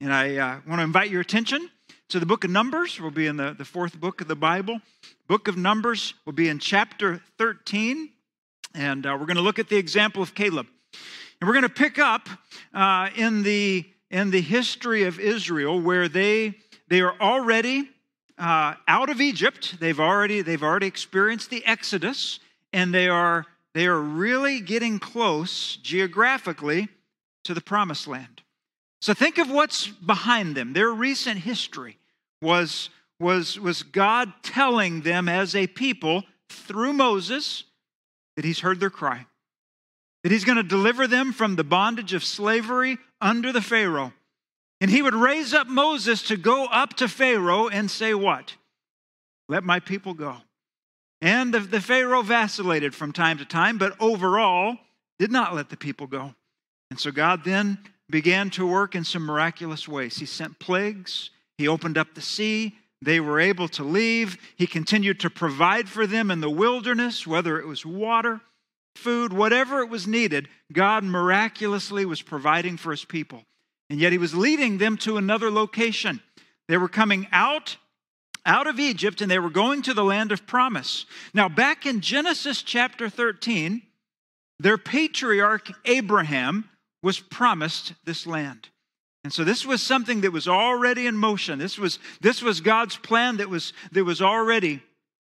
And I want to invite your attention to the book of Numbers. We'll be in the fourth book of the Bible. Book of Numbers will be in chapter 13. And we're going to look at the example of Caleb. And we're going to pick up in the history of Israel where they are already out of Egypt. They've already experienced the Exodus, and they are really getting close geographically to the Promised Land. So think of what's behind them. Their recent history was God telling them as a people through Moses that He's heard their cry, that He's going to deliver them from the bondage of slavery under the Pharaoh. And He would raise up Moses to go up to Pharaoh and say what? Let my people go. And the Pharaoh vacillated from time to time, but overall did not let the people go. And so God then began to work in some miraculous ways. He sent plagues. He opened up the sea. They were able to leave. He continued to provide for them in the wilderness, whether it was water, food, whatever it was needed. God miraculously was providing for His people. And yet He was leading them to another location. They were coming out of Egypt, and they were going to the land of promise. Now, back in Genesis chapter 13, their patriarch Abraham was promised this land. And so this was something that was already in motion. This was God's plan that was already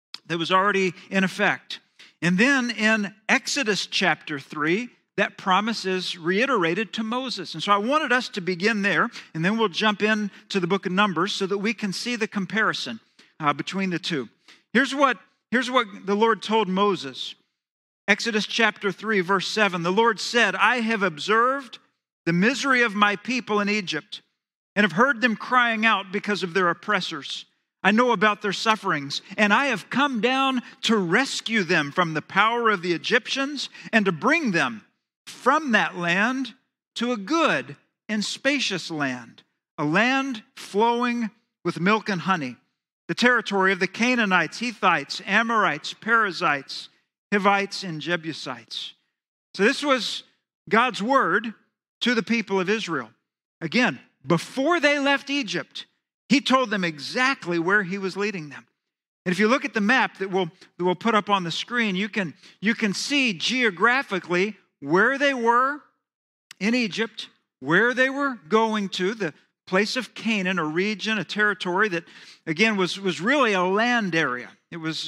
in effect. And then in Exodus chapter 3, that promise is reiterated to Moses. And so I wanted us to begin there, and then we'll jump into the book of Numbers so that we can see the comparison between the two. Here's what the Lord told Moses. Exodus chapter 3, verse 7, the Lord said, I have observed the misery of my people in Egypt and have heard them crying out because of their oppressors. I know about their sufferings, and I have come down to rescue them from the power of the Egyptians and to bring them from that land to a good and spacious land, a land flowing with milk and honey, the territory of the Canaanites, Hittites, Amorites, Perizzites, Hivites, and Jebusites. So this was God's word to the people of Israel. Again, before they left Egypt, He told them exactly where He was leading them. And if you look at the map that we'll put up on the screen, you can see geographically where they were in Egypt, where they were going to, the place of Canaan, a region, a territory that, again, was really a land area. It was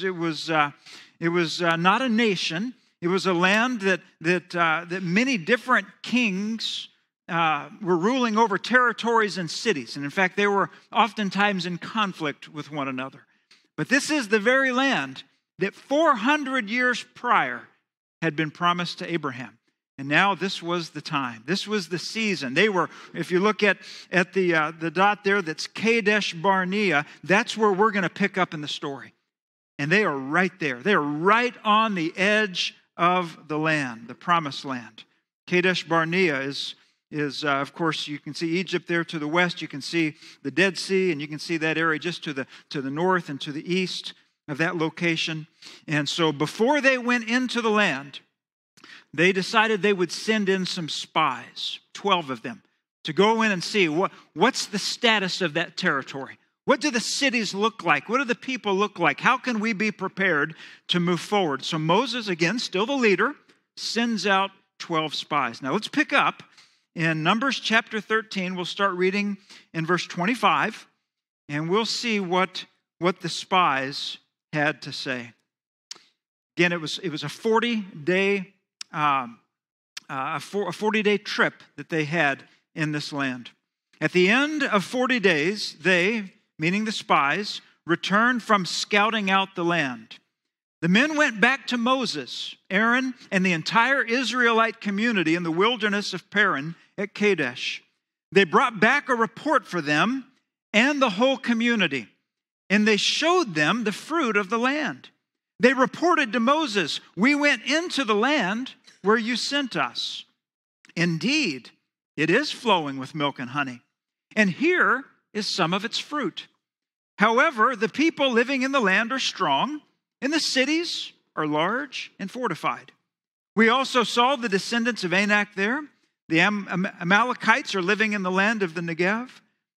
not a nation. It was a land that many different kings were ruling over territories and cities. And in fact, they were oftentimes in conflict with one another. But this is the very land that 400 years prior had been promised to Abraham. And now this was the time. This was the season. They were, if you look at the dot there, that's Kadesh Barnea, that's where we're going to pick up in the story. And they are right there. They are right on the edge of the land, the promised land. Kadesh Barnea is of course, you can see Egypt there to the west. You can see the Dead Sea, and you can see that area just to the north and to the east of that location. And so before they went into the land, they decided they would send in some spies, 12 of them, to go in and see what's the status of that territory. What do the cities look like? What do the people look like? How can we be prepared to move forward? So Moses, again, still the leader, sends out 12 spies. Now let's pick up in Numbers chapter 13. We'll start reading in verse 25, and we'll see what the spies had to say. Again, it was a 40-day a 40-day trip that they had in this land. At the end of 40 days, they, meaning the spies, returned from scouting out the land. The men went back to Moses, Aaron, and the entire Israelite community in the wilderness of Paran at Kadesh. They brought back a report for them and the whole community, and they showed them the fruit of the land. They reported to Moses, "We went into the land where you sent us. Indeed, it is flowing with milk and honey, and here is some of its fruit. However, the people living in the land are strong, and the cities are large and fortified. We also saw the descendants of Anak there. The Amalekites are living in the land of the Negev.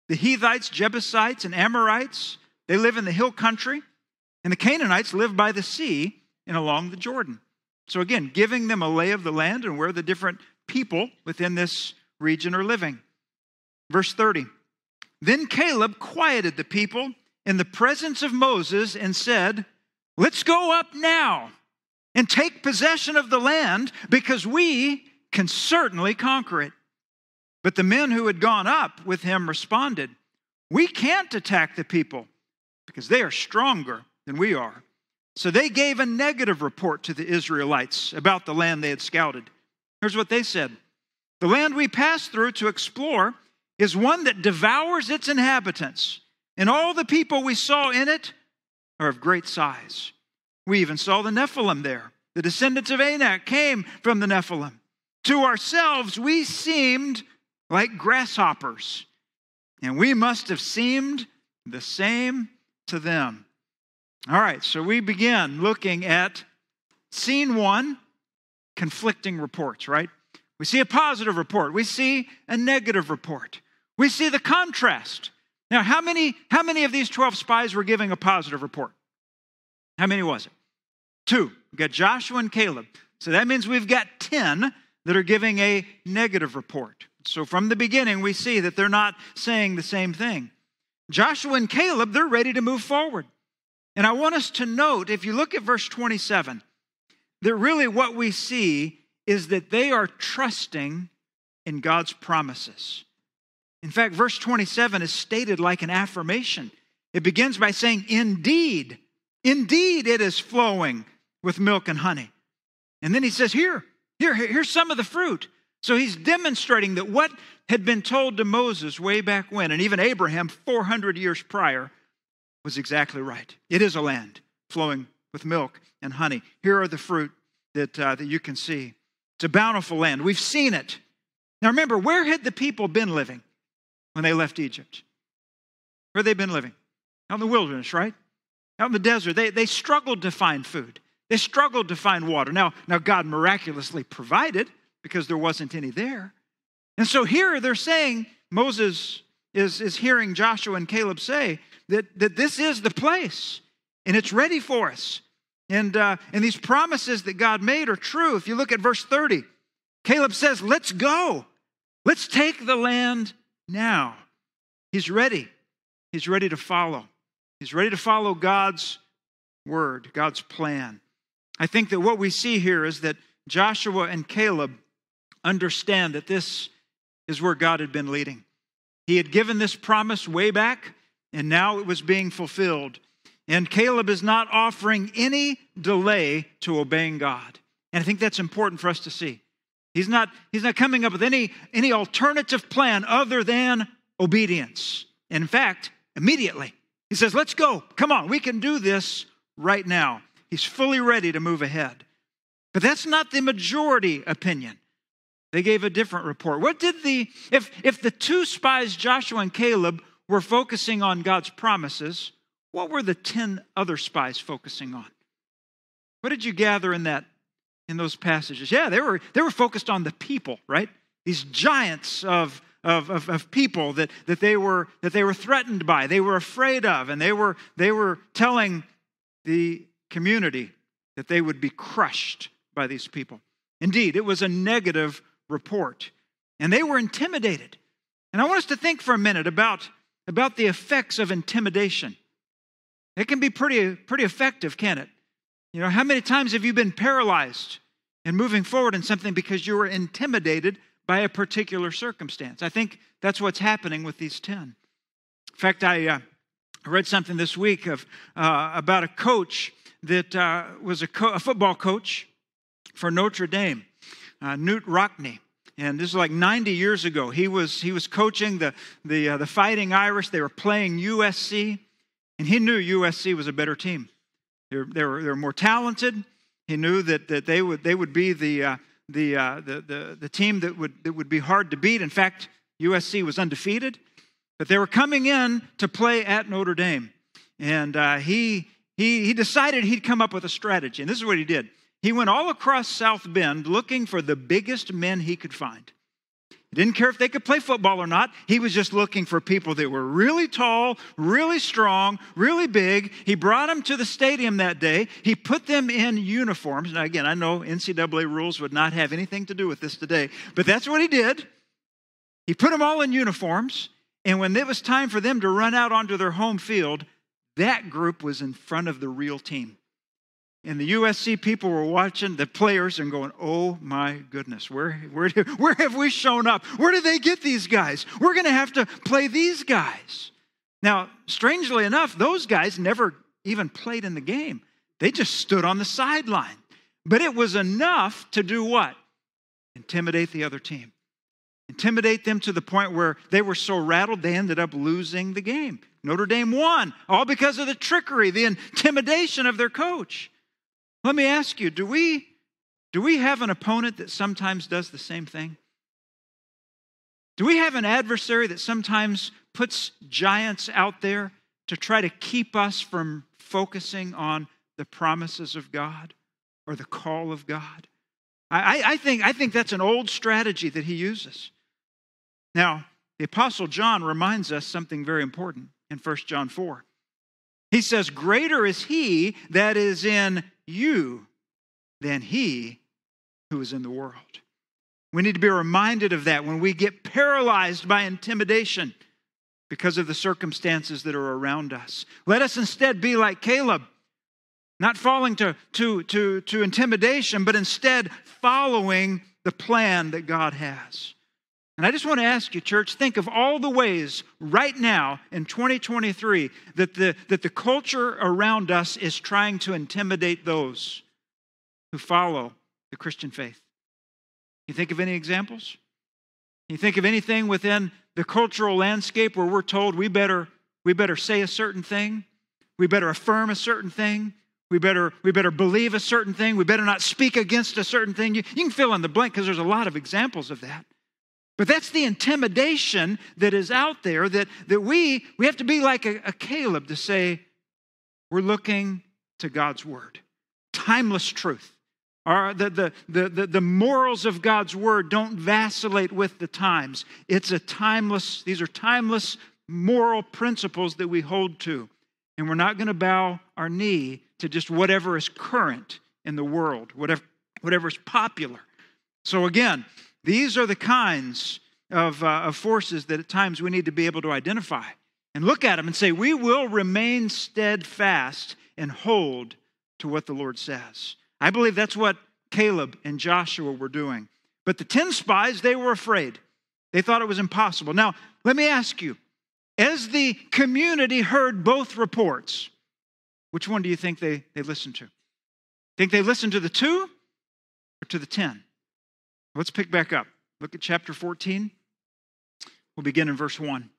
The Hittites, Jebusites, and Amorites, they live in the hill country. And the Canaanites live by the sea and along the Jordan. So again, giving them a lay of the land and where the different people within this region are living. Verse 30. Then Caleb quieted the people in the presence of Moses and said, let's go up now and take possession of the land, because we can certainly conquer it. But the men who had gone up with him responded, we can't attack the people because they are stronger than we are. So they gave a negative report to the Israelites about the land they had scouted. Here's what they said. The land we passed through to explore is one that devours its inhabitants, and all the people we saw in it are of great size. We even saw the Nephilim there. The descendants of Anak came from the Nephilim. To ourselves, we seemed like grasshoppers, and we must have seemed the same to them. All right, so we begin looking at scene one, conflicting reports, right? We see a positive report. We see a negative report. We see the contrast. Now, how many of these 12 spies were giving a positive report? How many was it? 2. We've got Joshua and Caleb. So that means we've got 10 that are giving a negative report. So from the beginning, we see that they're not saying the same thing. Joshua and Caleb, they're ready to move forward. And I want us to note, if you look at verse 27, that really what we see is that they are trusting in God's promises. In fact, verse 27 is stated like an affirmation. It begins by saying, indeed it is flowing with milk and honey. And then he says, here's some of the fruit. So he's demonstrating that what had been told to Moses way back when, and even Abraham 400 years prior, was exactly right. It is a land flowing with milk and honey. Here are the fruit that you can see. It's a bountiful land. We've seen it. Now remember, where had the people been living when they left Egypt? Where had they been living? Out in the wilderness, right? Out in the desert. They struggled to find food. They struggled to find water. Now God miraculously provided because there wasn't any there. And so here they're saying, Moses is hearing Joshua and Caleb say that this is the place and it's ready for us. And these promises that God made are true. If you look at verse 30, Caleb says, let's go. Let's take the land now. He's ready. He's ready to follow. He's ready to follow God's word, God's plan. I think that what we see here is that Joshua and Caleb understand that this is where God had been leading. He had given this promise way back, and now it was being fulfilled. And Caleb is not offering any delay to obeying God. And I think that's important for us to see. He's not coming up with any alternative plan other than obedience. In fact, immediately, he says, let's go. Come on, we can do this right now. He's fully ready to move ahead. But that's not the majority opinion. They gave a different report. If the 2 spies, Joshua and Caleb, were focusing on God's promises, what were the 10 other spies focusing on? What did you gather in those passages? Yeah, they were focused on the people, right? These giants of people that they were threatened by, they were afraid of, and they were telling the community that they would be crushed by these people. Indeed, it was a negative report, and they were intimidated. And I want us to think for a minute about the effects of intimidation. It can be pretty effective, can't it? You know, how many times have you been paralyzed in moving forward in something because you were intimidated by a particular circumstance? I think that's what's happening with these 10. In fact, I read something this week about a coach that was a football coach for Notre Dame, Knute Rockne. And this is like 90 years ago. He was coaching the Fighting Irish. They were playing USC. And he knew USC was a better team. They were more talented. He knew that they would be the team that would be hard to beat. In fact, USC was undefeated, but they were coming in to play at Notre Dame, and he decided he'd come up with a strategy. And this is what he did. He went all across South Bend looking for the biggest men he could find. He didn't care if they could play football or not. He was just looking for people that were really tall, really strong, really big. He brought them to the stadium that day. He put them in uniforms. Now, again, I know NCAA rules would not have anything to do with this today, but that's what he did. He put them all in uniforms, and when it was time for them to run out onto their home field, that group was in front of the real team. And the USC people were watching the players and going, oh my goodness, where have we shown up? Where did they get these guys? We're going to have to play these guys. Now, strangely enough, those guys never even played in the game. They just stood on the sideline. But it was enough to do what? Intimidate the other team. Intimidate them to the point where they were so rattled they ended up losing the game. Notre Dame won, all because of the trickery, the intimidation of their coach. Let me ask you, do we have an opponent that sometimes does the same thing? Do we have an adversary that sometimes puts giants out there to try to keep us from focusing on the promises of God or the call of God? I think that's an old strategy that he uses. Now, the Apostle John reminds us something very important in 1 John 4. He says, greater is he that is in you than he who is in the world. We need to be reminded of that when we get paralyzed by intimidation because of the circumstances that are around us. Let us instead be like Caleb, not falling to intimidation, but instead following the plan that God has. And I just want to ask you, church, think of all the ways right now in 2023 that the culture around us is trying to intimidate those who follow the Christian faith. You think of any examples? You think of anything within the cultural landscape where we're told we better say a certain thing, we better affirm a certain thing, we better believe a certain thing, we better not speak against a certain thing. You can fill in the blank because there's a lot of examples of that. But that's the intimidation that is out there that we have to be like a Caleb to say, we're looking to God's word. Timeless truth. The morals of God's word don't vacillate with the times. These are timeless moral principles that we hold to. And we're not going to bow our knee to just whatever is current in the world, whatever is popular. So again, these are the kinds of forces that at times we need to be able to identify and look at them and say, we will remain steadfast and hold to what the Lord says. I believe that's what Caleb and Joshua were doing. But the 10 spies, they were afraid. They thought it was impossible. Now, let me ask you, as the community heard both reports, which one do you think they listened to? Think they listened to the 2 or to the 10? Let's pick back up. Look at chapter 14. We'll begin in verse 1.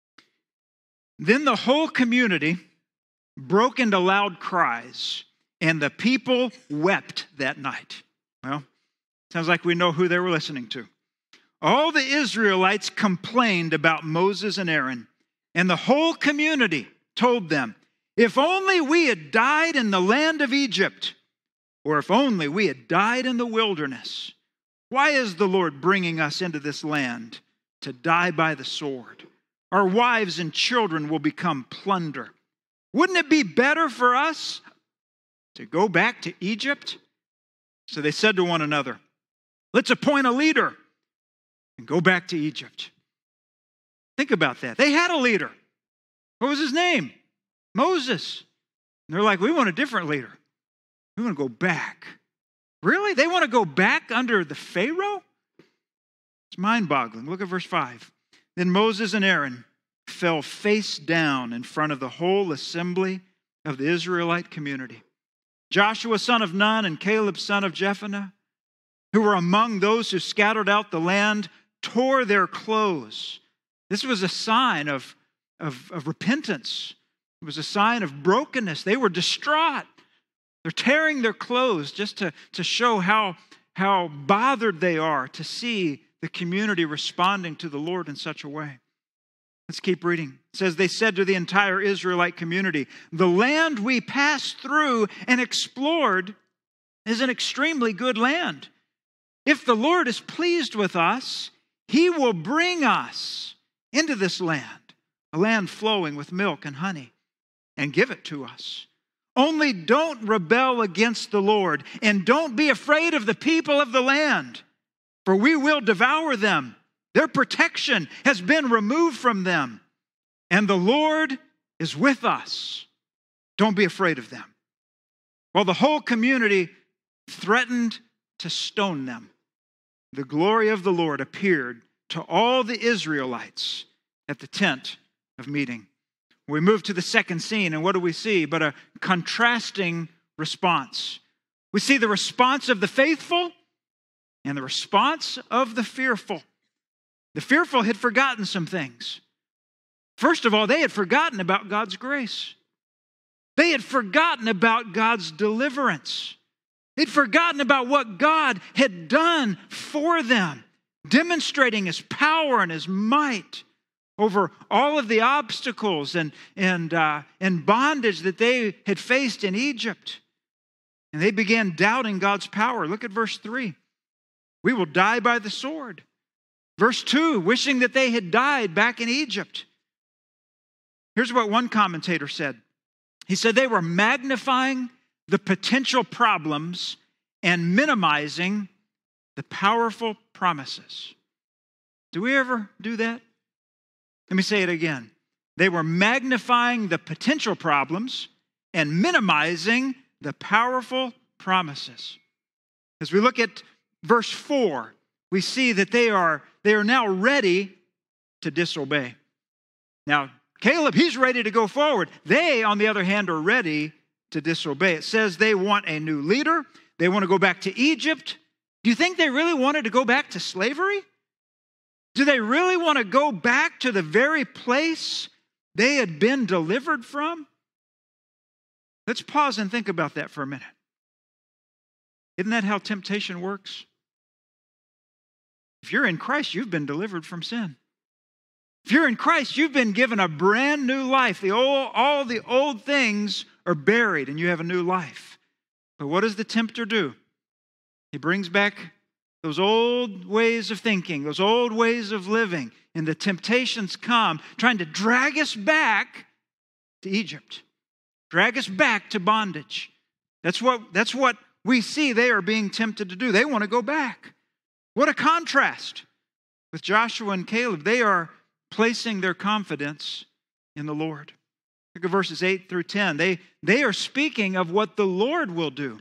Then the whole community broke into loud cries, and the people wept that night. Well, sounds like we know who they were listening to. All the Israelites complained about Moses and Aaron, and the whole community told them, if only we had died in the land of Egypt, or if only we had died in the wilderness. Why is the Lord bringing us into this land to die by the sword? Our wives and children will become plunder. Wouldn't it be better for us to go back to Egypt? So they said to one another, let's appoint a leader and go back to Egypt. Think about that. They had a leader. What was his name? Moses. And they're like, we want a different leader. We want to go back. Really? They want to go back under the Pharaoh? It's mind-boggling. Look at verse 5. Then Moses and Aaron fell face down in front of the whole assembly of the Israelite community. Joshua, son of Nun, and Caleb, son of Jephunneh, who were among those who scattered out the land, tore their clothes. This was a sign of repentance. It was a sign of brokenness. They were distraught. They're tearing their clothes just to show how bothered they are to see the community responding to the Lord in such a way. Let's keep reading. It says, they said to the entire Israelite community, the land we passed through and explored is an extremely good land. If the Lord is pleased with us, He will bring us into this land, a land flowing with milk and honey, and give it to us. Only don't rebel against the Lord, and don't be afraid of the people of the land, for we will devour them. Their protection has been removed from them, and the Lord is with us. Don't be afraid of them." While the whole community threatened to stone them, the glory of the Lord appeared to all the Israelites at the tent of meeting. We move to the second scene, and what do we see but a contrasting response? We see the response of the faithful and the response of the fearful. The fearful had forgotten some things. First of all, they had forgotten about God's grace. They had forgotten about God's deliverance. They'd forgotten about what God had done for them, demonstrating His power and His might over all of the obstacles and bondage that they had faced in Egypt. And they began doubting God's power. Look at verse 3. "We will die by the sword." Verse 2, wishing that they had died back in Egypt. Here's what one commentator said. He said they were magnifying the potential problems and minimizing the powerful promises. Do we ever do that? Let me say it again. They were magnifying the potential problems and minimizing the powerful promises. As we look at verse 4, we see that they are now ready to disobey. Now, Caleb, he's ready to go forward. They, on the other hand, are ready to disobey. It says they want a new leader. They want to go back to Egypt. Do you think they really wanted to go back to slavery? Do they really want to go back to the very place they had been delivered from? Let's pause and think about that for a minute. Isn't that how temptation works? If you're in Christ, you've been delivered from sin. If you're in Christ, you've been given a brand new life. All the old things are buried and you have a new life. But what does the tempter do? He brings back those old ways of thinking, those old ways of living, and the temptations come trying to drag us back to Egypt, drag us back to bondage. That's what we see they are being tempted to do. They want to go back. What a contrast with Joshua and Caleb. They are placing their confidence in the Lord. Look at verses 8 through 10. They are speaking of what the Lord will do.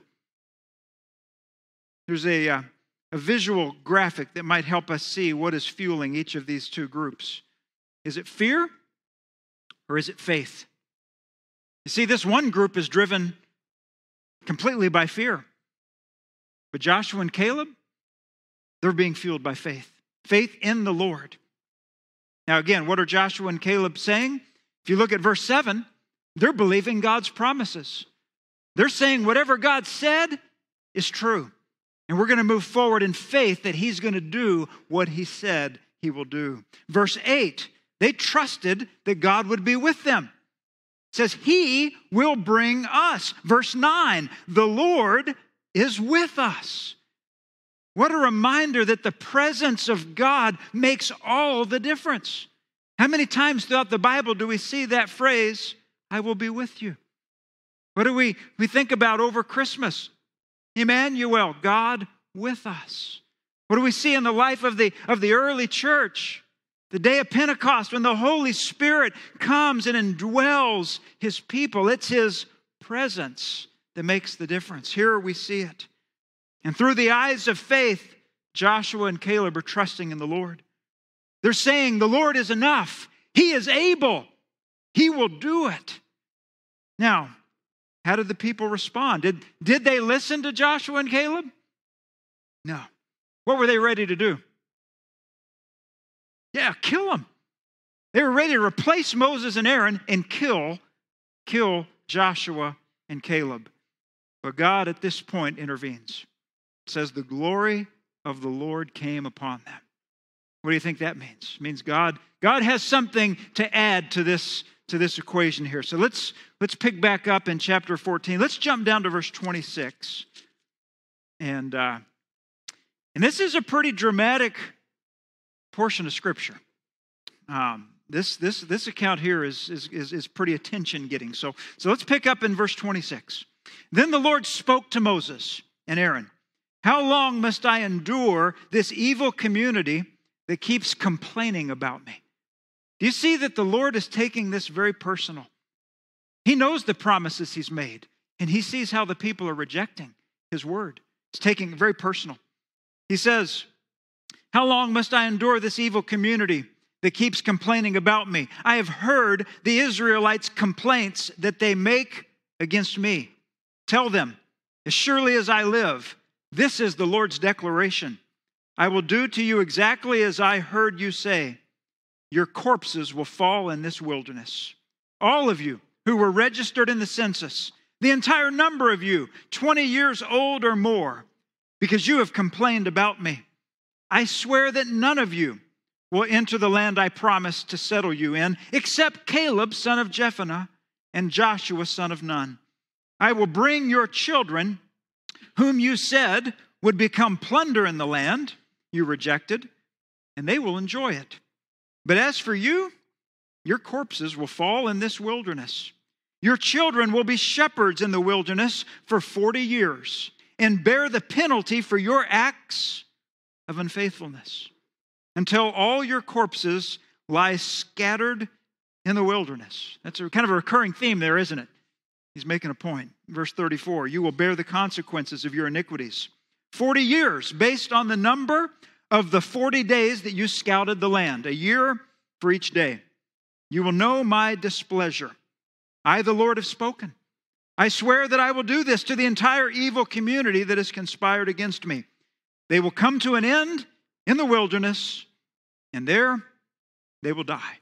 There's a visual graphic that might help us see what is fueling each of these two groups. Is it fear or is it faith? You see, this one group is driven completely by fear. But Joshua and Caleb, they're being fueled by faith. Faith in the Lord. Now again, what are Joshua and Caleb saying? If you look at verse 7, they're believing God's promises. They're saying whatever God said is true. And we're going to move forward in faith that He's going to do what He said He will do. Verse 8, they trusted that God would be with them. It says, He will bring us. Verse 9, the Lord is with us. What a reminder that the presence of God makes all the difference. How many times throughout the Bible do we see that phrase, I will be with you? What do we think about over Christmas? Emmanuel, God with us. What do we see in the life of the early church? The day of Pentecost, when the Holy Spirit comes and indwells His people. It's His presence that makes the difference. Here we see it. And through the eyes of faith, Joshua and Caleb are trusting in the Lord. They're saying, the Lord is enough. He is able. He will do it. Now, how did the people respond? Did they listen to Joshua and Caleb? No. What were they ready to do? Yeah, kill them. They were ready to replace Moses and Aaron and kill Joshua and Caleb. But God at this point intervenes. It says the glory of the Lord came upon them. What do you think that means? It means God has something to add to this equation here. So let's pick back up in chapter 14. Let's jump down to verse 26. And this is a pretty dramatic portion of Scripture. This account here is pretty attention-getting. So let's pick up in verse 26. Then the Lord spoke to Moses and Aaron, "How long must I endure this evil community that keeps complaining about me?" Do you see that the Lord is taking this very personal? He knows the promises He's made, and He sees how the people are rejecting His word. He's taking it very personal. He says, "How long must I endure this evil community that keeps complaining about me? I have heard the Israelites' complaints that they make against me. Tell them, as surely as I live, this is the Lord's declaration. I will do to you exactly as I heard you say. Your corpses will fall in this wilderness. All of you who were registered in the census, the entire number of you, 20 years old or more, because you have complained about me. I swear that none of you will enter the land I promised to settle you in, except Caleb, son of Jephunneh, and Joshua, son of Nun. I will bring your children, whom you said would become plunder in the land you rejected, and they will enjoy it. But as for you, your corpses will fall in this wilderness. Your children will be shepherds in the wilderness for 40 years and bear the penalty for your acts of unfaithfulness until all your corpses lie scattered in the wilderness." That's kind of a recurring theme there, isn't it? He's making a point. Verse 34, "You will bear the consequences of your iniquities. 40 years based on the number of the 40 days that you scouted the land, a year for each day. You will know my displeasure. I, the Lord, have spoken. I swear that I will do this to the entire evil community that has conspired against me. They will come to an end in the wilderness, and there they will die."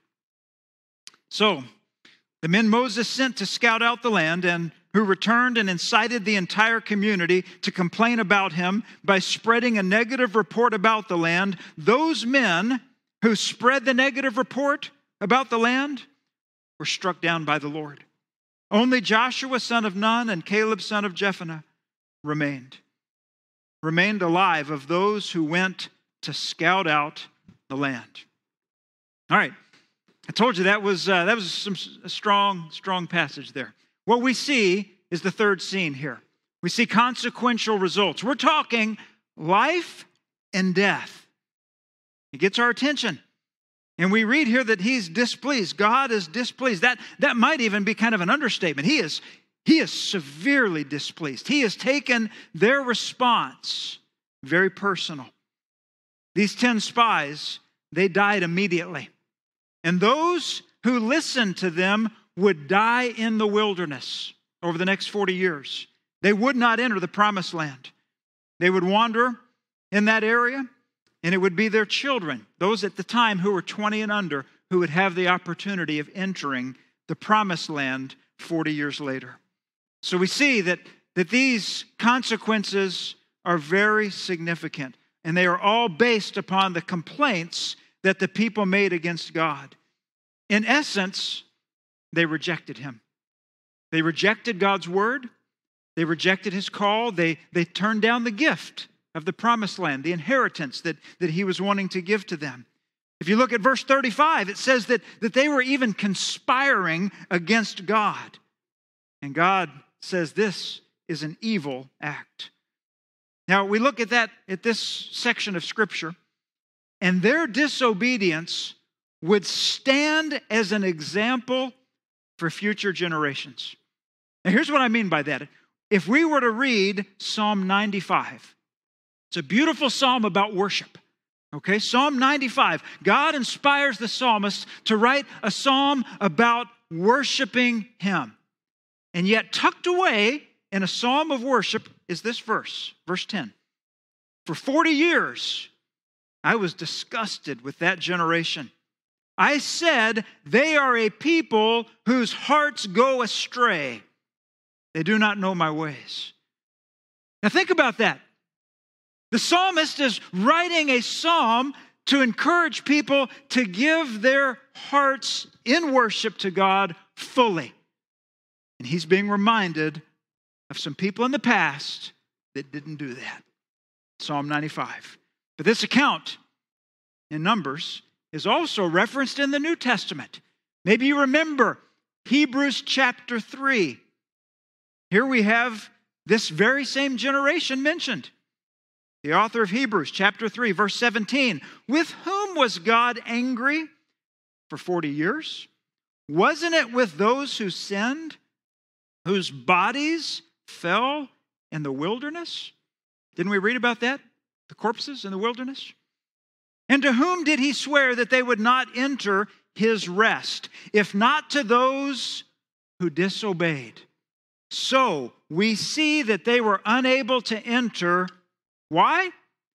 So, the men Moses sent to scout out the land and who returned and incited the entire community to complain about him by spreading a negative report about the land, those men who spread the negative report about the land were struck down by the Lord. Only Joshua, son of Nun, and Caleb, son of Jephunneh, remained alive of those who went to scout out the land. All right. I told you that was a strong passage there. What we see is the third scene here. We see consequential results. We're talking life and death. It gets our attention. And we read here that He's displeased. God is displeased. That might even be kind of an understatement. He is severely displeased. He has taken their response very personal. These 10 spies, they died immediately. And those who listened to them would die in the wilderness over the next 40 years. They would not enter the promised land. They would wander in that area, and it would be their children, those at the time who were 20 and under, who would have the opportunity of entering the promised land 40 years later. So we see that these consequences are very significant, and they are all based upon the complaints that the people made against God. In essence, they rejected Him. They rejected God's word. They rejected His call. They turned down the gift of the promised land, the inheritance that He was wanting to give to them. If you look at verse 35, it says that they were even conspiring against God. And God says this is an evil act. Now, we look at this section of Scripture, and their disobedience would stand as an example for future generations. Now, here's what I mean by that. If we were to read Psalm 95, it's a beautiful psalm about worship. Okay, Psalm 95. God inspires the psalmist to write a psalm about worshiping Him. And yet tucked away in a psalm of worship is this verse, verse 10. For 40 years, I was disgusted with that generation. I said, they are a people whose hearts go astray. They do not know my ways. Now think about that. The psalmist is writing a psalm to encourage people to give their hearts in worship to God fully. And he's being reminded of some people in the past that didn't do that. Psalm 95. But this account in Numbers is also referenced in the New Testament. Maybe you remember Hebrews chapter 3. Here we have this very same generation mentioned. The author of Hebrews chapter 3, verse 17. With whom was God angry for 40 years? Wasn't it with those who sinned, whose bodies fell in the wilderness? Didn't we read about that? The corpses in the wilderness? And to whom did he swear that they would not enter his rest, if not to those who disobeyed? So we see that they were unable to enter. Why?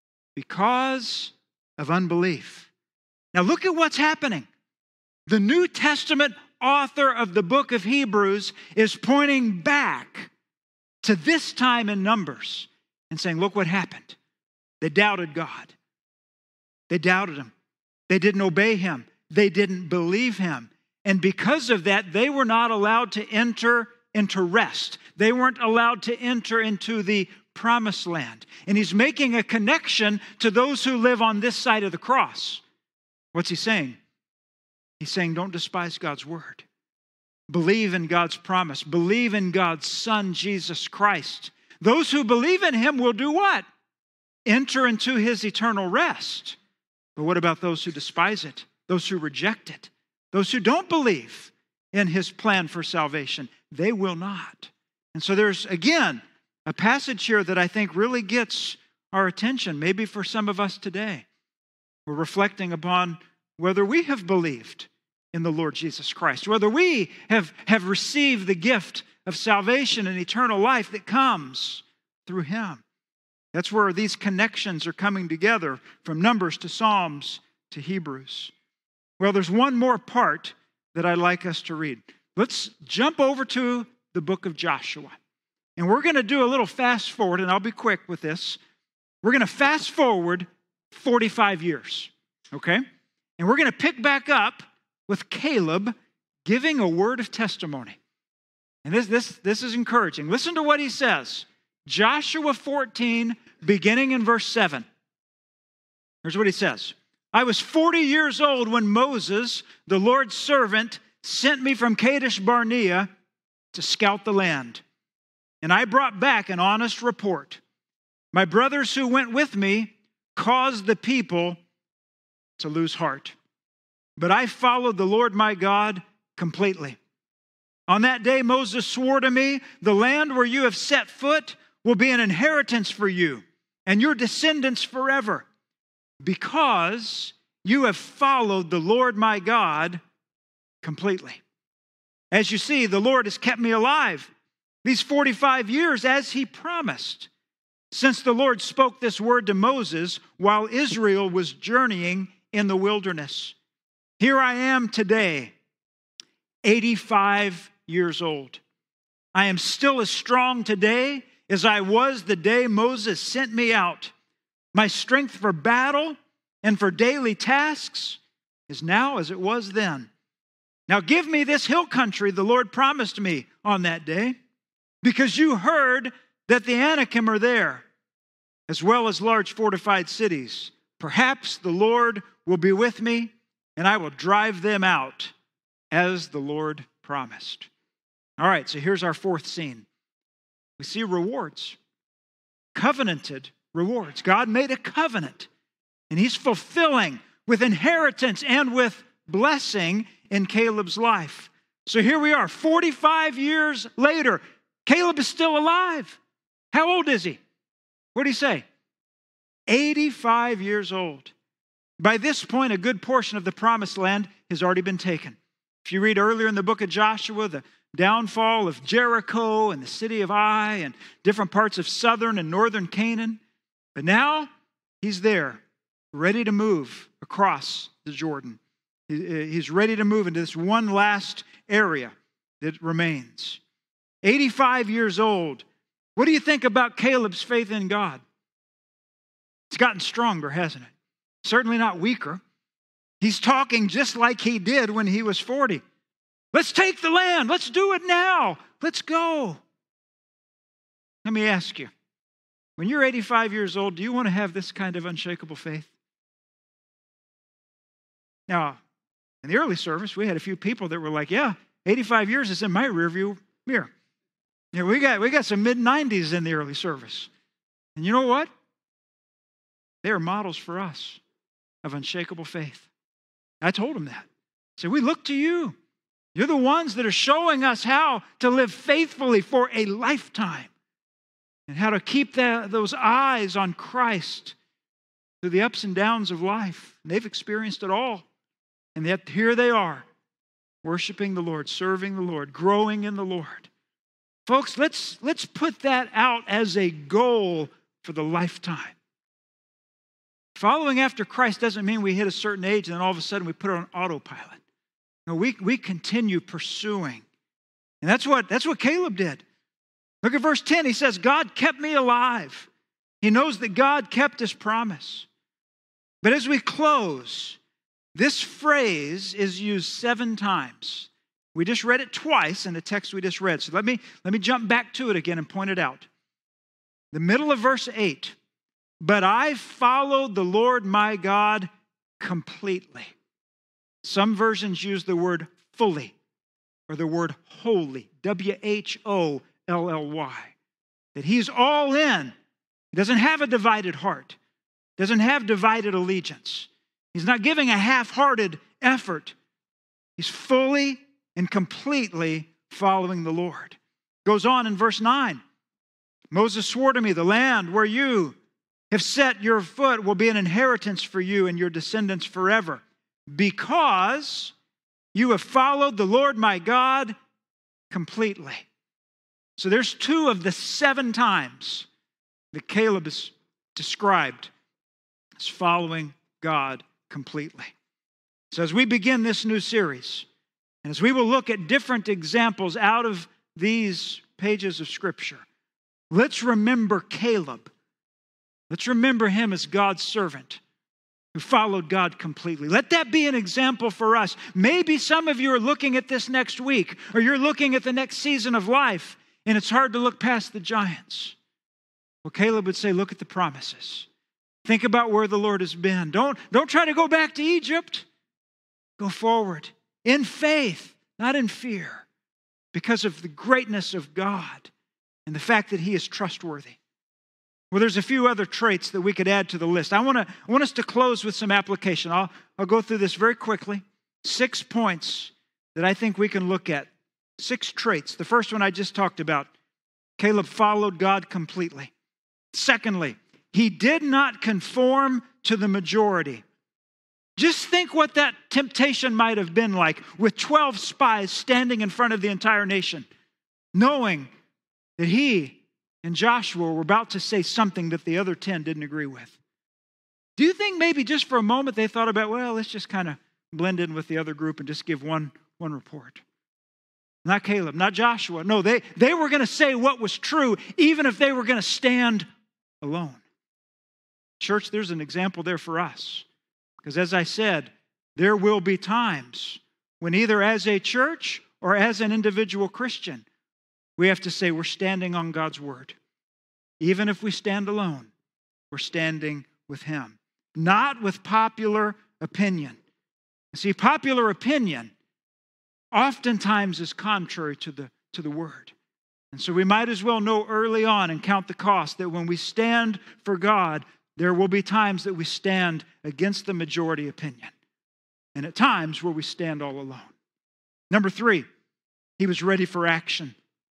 Because of unbelief. Now look at what's happening. The New Testament author of the book of Hebrews is pointing back to this time in Numbers and saying, look what happened. They doubted God. They doubted him. They didn't obey him. They didn't believe him. And because of that, they were not allowed to enter into rest. They weren't allowed to enter into the promised land. And he's making a connection to those who live on this side of the cross. What's he saying? He's saying, don't despise God's word. Believe in God's promise. Believe in God's Son, Jesus Christ. Those who believe in him will do what? Enter into his eternal rest. But what about those who despise it? Those who reject it? Those who don't believe in his plan for salvation? They will not. And so there's, again, a passage here that I think really gets our attention, maybe for some of us today. We're reflecting upon whether we have believed in the Lord Jesus Christ, whether we have received the gift of salvation and eternal life that comes through him. That's where these connections are coming together, from Numbers to Psalms to Hebrews. Well, there's one more part that I'd like us to read. Let's jump over to the book of Joshua. And we're going to do a little fast forward, and I'll be quick with this. We're going to fast forward 45 years, okay? And we're going to pick back up with Caleb giving a word of testimony. And this is encouraging. Listen to what he says. Joshua 14, beginning in verse 7. Here's what he says. I was 40 years old when Moses, the Lord's servant, sent me from Kadesh Barnea to scout the land. And I brought back an honest report. My brothers who went with me caused the people to lose heart. But I followed the Lord my God completely. On that day, Moses swore to me, the land where you have set foot will be an inheritance for you and your descendants forever, because you have followed the Lord my God completely. As you see, the Lord has kept me alive these 45 years as he promised, since the Lord spoke this word to Moses while Israel was journeying in the wilderness. Here I am today, 85 years old. I am still as strong today as I was the day Moses sent me out. My strength for battle and for daily tasks is now as it was then. Now give me this hill country the Lord promised me on that day, because you heard that the Anakim are there, as well as large fortified cities. Perhaps the Lord will be with me, and I will drive them out, as the Lord promised. All right, so here's our fourth scene. We see rewards, covenanted rewards. God made a covenant, and he's fulfilling with inheritance and with blessing in Caleb's life. So here we are, 45 years later. Caleb is still alive. How old is he? What did he say? 85 years old. By this point, a good portion of the promised land has already been taken. If you read earlier in the book of Joshua, the downfall of Jericho and the city of Ai and different parts of southern and northern Canaan. But now he's there, ready to move across the Jordan. He's ready to move into this one last area that remains. 85 years old. What do you think about Caleb's faith in God? It's gotten stronger, hasn't it? Certainly not weaker. He's talking just like he did when he was 40. Let's take the land. Let's do it now. Let's go. Let me ask you, when you're 85 years old, do you want to have this kind of unshakable faith? Now, in the early service, we had a few people that were like, yeah, 85 years is in my rearview mirror. Yeah, we got some mid-90s in the early service. And you know what? They are models for us of unshakable faith. I told them that. So we look to you. You're the ones that are showing us how to live faithfully for a lifetime and how to keep those eyes on Christ through the ups and downs of life. And they've experienced it all. And yet here they are, worshiping the Lord, serving the Lord, growing in the Lord. Folks, let's put that out as a goal for the lifetime. Following after Christ doesn't mean we hit a certain age and then all of a sudden we put it on autopilot. No, we continue pursuing. And that's what Caleb did. Look at verse 10. He says, God kept me alive. He knows that God kept his promise. But as we close, this phrase is used 7 times. We just read it twice in the text we just read. So let me jump back to it again and point it out. The middle of verse 8. But I followed the Lord my God completely. Some versions use the word fully or the word wholly, W-H-O-L-L-Y. That he's all in. He doesn't have a divided heart. Doesn't have divided allegiance. He's not giving a half-hearted effort. He's fully and completely following the Lord. Goes on in verse 9. Moses swore to me, the land where you have set your foot will be an inheritance for you and your descendants forever, because you have followed the Lord my God completely. So there's 2 of the 7 times that Caleb is described as following God completely. So as we begin this new series, and as we will look at different examples out of these pages of Scripture, let's remember Caleb. Let's remember him as God's servant who followed God completely. Let that be an example for us. Maybe some of you are looking at this next week, or you're looking at the next season of life, and it's hard to look past the giants. Well, Caleb would say, look at the promises. Think about where the Lord has been. Don't try to go back to Egypt. Go forward in faith, not in fear, because of the greatness of God and the fact that he is trustworthy. Well, there's a few other traits that we could add to the list. I want us to close with some application. I'll go through this very quickly. 6 points that I think we can look at. 6 traits. The first one I just talked about. Caleb followed God completely. Secondly, he did not conform to the majority. Just think what that temptation might have been like with 12 spies standing in front of the entire nation, knowing that he and Joshua were about to say something that the other 10 didn't agree with. Do you think maybe just for a moment they thought about, well, let's just kind of blend in with the other group and just give one report? Not Caleb, not Joshua. No, they were going to say what was true, even if they were going to stand alone. Church, there's an example there for us. Because as I said, there will be times when either as a church or as an individual Christian, we have to say we're standing on God's word. Even if we stand alone, we're standing with him. Not with popular opinion. See, popular opinion oftentimes is contrary to the word. And so we might as well know early on and count the cost that when we stand for God, there will be times that we stand against the majority opinion. And at times where we stand all alone. Number 3, he was ready for action.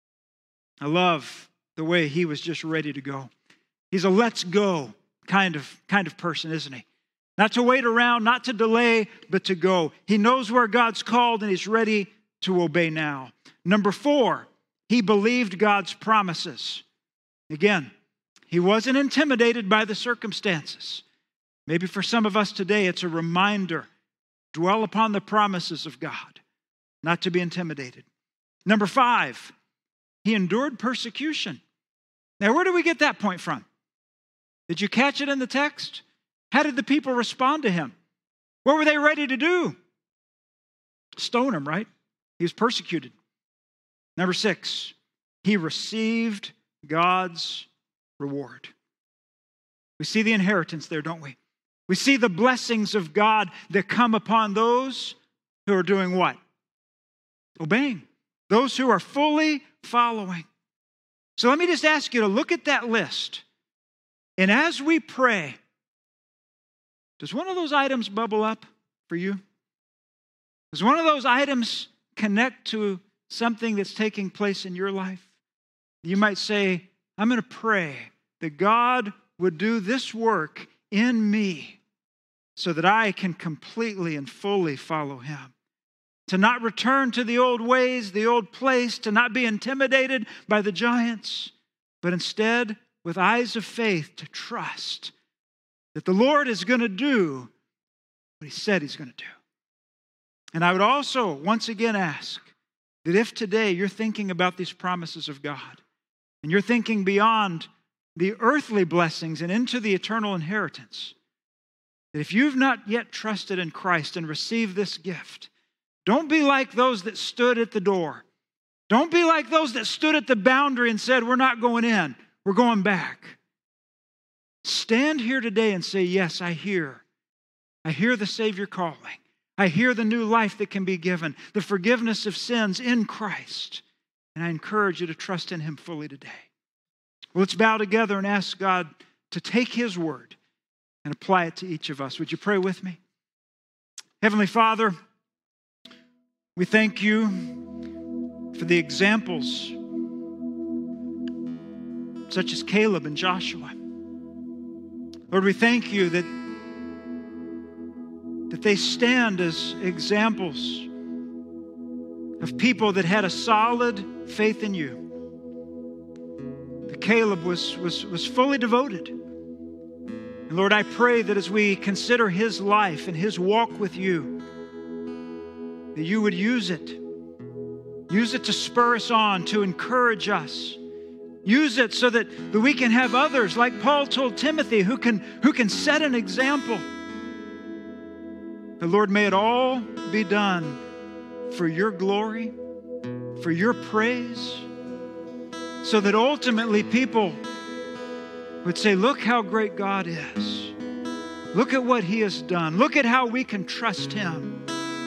I love the way he was just ready to go. He's a let's go kind of person, isn't he? Not to wait around, not to delay, but to go. He knows where God's called and he's ready to obey now. Number 4, he believed God's promises. Again, he wasn't intimidated by the circumstances. Maybe for some of us today, it's a reminder. Dwell upon the promises of God, not to be intimidated. Number 5, he endured persecution. Now, where do we get that point from? Did you catch it in the text? How did the people respond to him? What were they ready to do? Stone him, right? He was persecuted. Number 6, he received God's reward. We see the inheritance there, don't we? We see the blessings of God that come upon those who are doing what? Obeying. Those who are fully following. So let me just ask you to look at that list. And as we pray, does one of those items bubble up for you? Does one of those items connect to something that's taking place in your life? You might say, I'm going to pray that God would do this work in me so that I can completely and fully follow Him. To not return to the old ways, the old place, to not be intimidated by the giants, but instead, with eyes of faith, to trust that the Lord is going to do what He said He's going to do. And I would also once again ask that if today you're thinking about these promises of God, and you're thinking beyond the earthly blessings and into the eternal inheritance, that if you've not yet trusted in Christ and received this gift, don't be like those that stood at the door. Don't be like those that stood at the boundary and said, we're not going in, we're going back. Stand here today and say, yes, I hear. I hear the Savior calling. I hear the new life that can be given, the forgiveness of sins in Christ. And I encourage you to trust in Him fully today. Well, let's bow together and ask God to take His word and apply it to each of us. Would you pray with me? Heavenly Father, we thank you for the examples such as Caleb and Joshua. Lord, we thank you that they stand as examples of people that had a solid faith in you. That Caleb was fully devoted. And Lord, I pray that as we consider his life and his walk with you, that you would use it. Use it to spur us on, to encourage us. Use it so that we can have others, like Paul told Timothy, who can set an example. But Lord, may it all be done for your glory, for your praise, so that ultimately people would say, look how great God is. Look at what He has done. Look at how we can trust Him.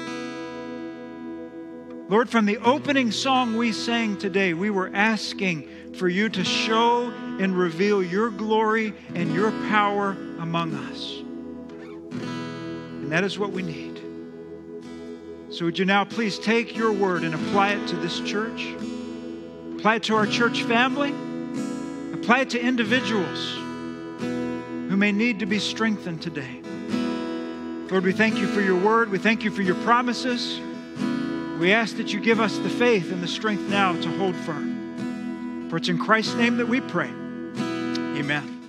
Lord, from the opening song we sang today, we were asking for you to show and reveal your glory and your power among us. And that is what we need. So would you now please take your word and apply it to this church? Apply it to our church family. Apply it to individuals who may need to be strengthened today. Lord, we thank you for your word. We thank you for your promises. We ask that you give us the faith and the strength now to hold firm. For it's in Christ's name that we pray. Amen.